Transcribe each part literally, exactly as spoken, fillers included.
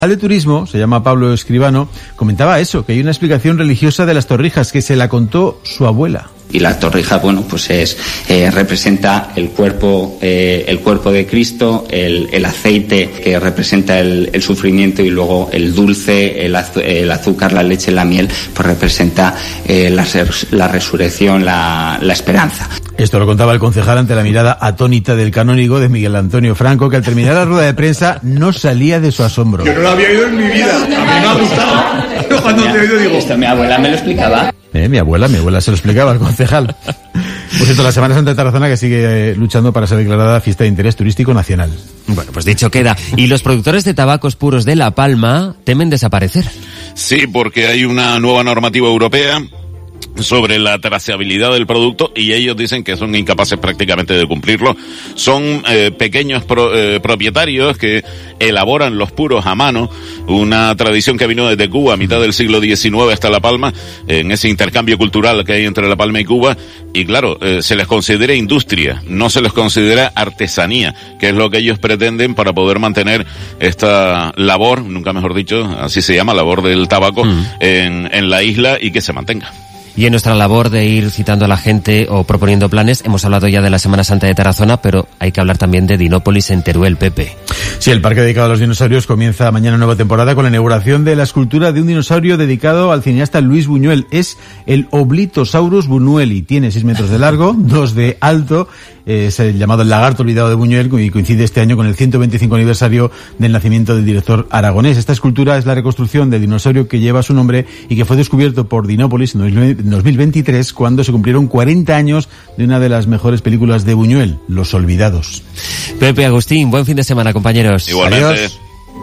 de turismo, se llama Pablo Escribano, comentaba eso, que hay una explicación religiosa de las torrijas que se la contó su abuela. Y la torrija, bueno, pues es eh, representa el cuerpo, eh, el cuerpo de Cristo, el, el aceite que representa el, el sufrimiento, y luego el dulce, el, azu, el azúcar, la leche, la miel, pues representa eh, la, la resurrección, la, la esperanza. Esto lo contaba el concejal ante la mirada atónita del canónigo de Miguel Antonio Franco, que al terminar la rueda de prensa no salía de su asombro. Yo no lo había oído en mi vida, a mí me ha gustado. Pero cuando te he oído digo... Esto mi abuela me lo explicaba. Eh, mi abuela, mi abuela se lo explicaba al concejal. Por cierto, la Semana Santa de Tarazona que sigue eh, luchando para ser declarada fiesta de interés turístico nacional. Bueno, pues dicho queda. Y los productores de tabacos puros de La Palma temen desaparecer. Sí, porque hay una nueva normativa europea sobre la trazabilidad del producto y ellos dicen que son incapaces prácticamente de cumplirlo. Son eh, pequeños pro, eh, propietarios que elaboran los puros a mano, una tradición que vino desde Cuba a mitad del siglo diecinueve hasta La Palma, en ese intercambio cultural que hay entre La Palma y Cuba, y claro, eh, se les considera industria, no se les considera artesanía, que es lo que ellos pretenden para poder mantener esta labor, nunca mejor dicho, así se llama, labor del tabaco, mm. en, en la isla, y que se mantenga. Y en nuestra labor de ir citando a la gente o proponiendo planes, hemos hablado ya de la Semana Santa de Tarazona, pero hay que hablar también de Dinópolis en Teruel, Pepe. Sí, el parque dedicado a los dinosaurios comienza mañana nueva temporada con la inauguración de la escultura de un dinosaurio dedicado al cineasta Luis Buñuel. Es el Oblitosaurus buñueli. Tiene seis metros de largo, dos de alto. Es el llamado el lagarto olvidado de Buñuel y coincide este año con el ciento veinticinco aniversario del nacimiento del director aragonés. Esta escultura es la reconstrucción del dinosaurio que lleva su nombre y que fue descubierto por Dinópolis en dos mil veintitrés, cuando se cumplieron cuarenta años de una de las mejores películas de Buñuel, Los Olvidados. Pepe, Agustín, buen fin de semana, compañeros. Igualmente. Adiós.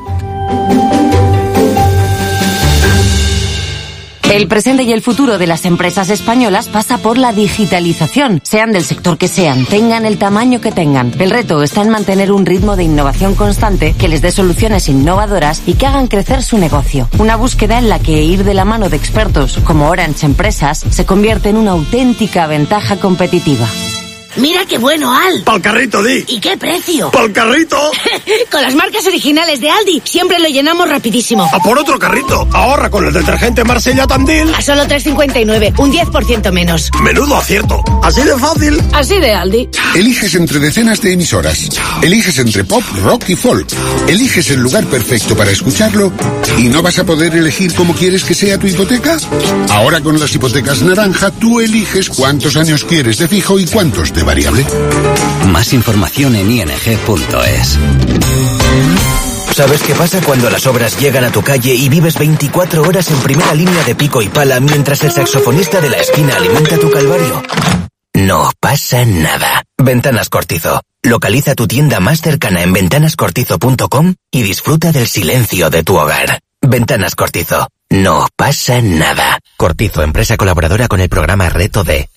El presente y el futuro de las empresas españolas pasa por la digitalización, sean del sector que sean, tengan el tamaño que tengan. El reto está en mantener un ritmo de innovación constante que les dé soluciones innovadoras y que hagan crecer su negocio. Una búsqueda en la que ir de la mano de expertos como Orange Empresas se convierte en una auténtica ventaja competitiva. Mira qué bueno, Al. ¡Pa'l carrito, di! ¿Y qué precio? ¡Pa'l carrito! Con las marcas originales de Aldi siempre lo llenamos rapidísimo. ¡A por otro carrito! Ahorra con el detergente Marsella Tandil. A solo tres cincuenta y nueve, un diez por ciento menos. ¡Menudo acierto! ¡Así de fácil! Así de Aldi. Eliges entre decenas de emisoras. Eliges entre pop, rock y folk. Eliges el lugar perfecto para escucharlo y no vas a poder elegir cómo quieres que sea tu hipoteca. Ahora con las hipotecas naranja tú eliges cuántos años quieres de fijo y cuántos de variable. Más información en i n g punto es. ¿Sabes qué pasa cuando las obras llegan a tu calle y vives veinticuatro horas en primera línea de pico y pala mientras el saxofonista de la esquina alimenta tu calvario? No pasa nada. Ventanas Cortizo. Localiza tu tienda más cercana en ventanas cortizo punto com y disfruta del silencio de tu hogar. Ventanas Cortizo. No pasa nada. Cortizo, empresa colaboradora con el programa Reto D.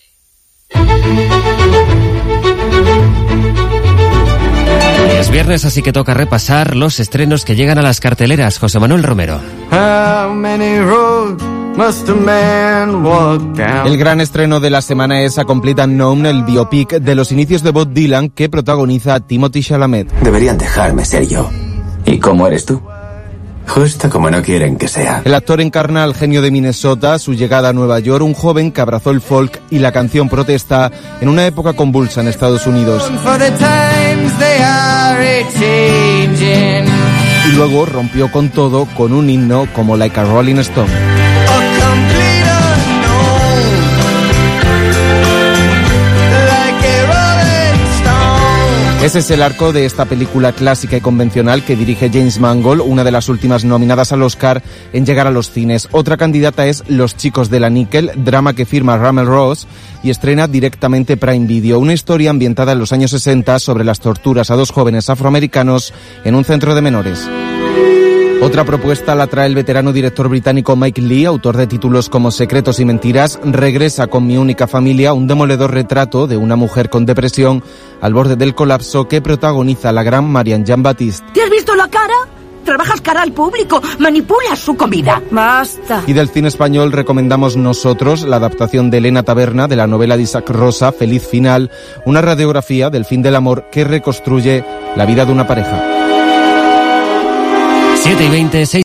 Es viernes, así que toca repasar los estrenos que llegan a las carteleras. José Manuel Romero. El gran estreno de la semana es A Complete Unknown, el biopic de los inicios de Bob Dylan que protagoniza Timothée Chalamet. Deberían dejarme ser yo. ¿Y cómo eres tú? Justo como no quieren que sea. El actor encarna al genio de Minnesota, su llegada a Nueva York, un joven que abrazó el folk y la canción protesta en una época convulsa en Estados Unidos. Y luego rompió con todo con un himno como Like a Rolling Stone. Ese es el arco de esta película clásica y convencional que dirige James Mangold, una de las últimas nominadas al Oscar en llegar a los cines. Otra candidata es Los chicos de la níquel, drama que firma Russell Ross y estrena directamente Prime Video, una historia ambientada en los años sesenta sobre las torturas a dos jóvenes afroamericanos en un centro de menores. Otra propuesta la trae el veterano director británico Mike Leigh, autor de títulos como Secretos y Mentiras. Regresa con Mi única familia, un demoledor retrato de una mujer con depresión al borde del colapso que protagoniza la gran Marianne Jean-Baptiste. ¿Te has visto la cara? Trabajas cara al público, manipulas su comida. Basta. Y del cine español recomendamos Nosotros, la adaptación de Elena Taberna de la novela de Isaac Rosa, Feliz Final, una radiografía del fin del amor que reconstruye la vida de una pareja. siete y veinte, seis